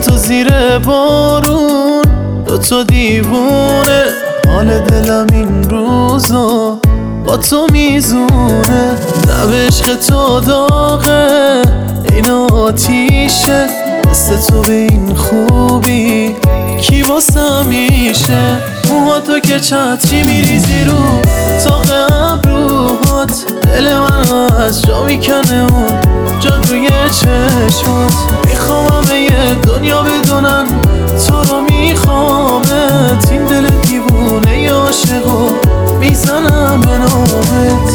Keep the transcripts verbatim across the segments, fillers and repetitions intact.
تو زیر بارون دو تا دیوونه، حال دلم این روزا با تو میزونه. لب عشق تو داغه این آتیشه، مثل تو به این خوبی کی واسه میشه. موها تو که چتری میریزی رو تاق ابروهات، دل من از جا میکنه اون جان روی چشمات. میخوام همه یه دنیا بدونن تو رو میخوامت، این دل دیوونه عاشقو میزنم به نامت.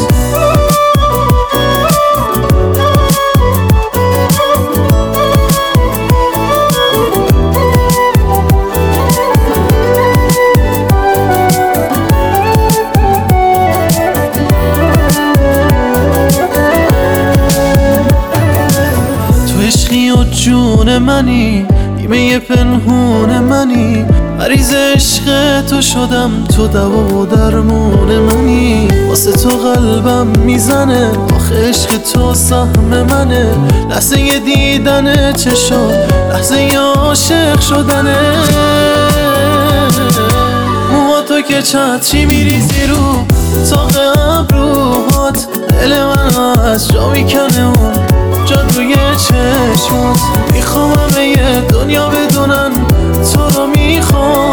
عشقی و جون منی، نیمه پنهون منی، مریض عشق تو شدم، تو دوا و درمون منی. واسه تو قلبم میزنه، آخه عشق تو سهم منه. لحظه دیدن چشم، لحظه عاشق شدنه. موها تو که چتری میریزی رو تاق ابروهات، دل من از جا میکنه اون جان روی چشمات. میخوام همه یه دنیا بدونن تو رو میخوام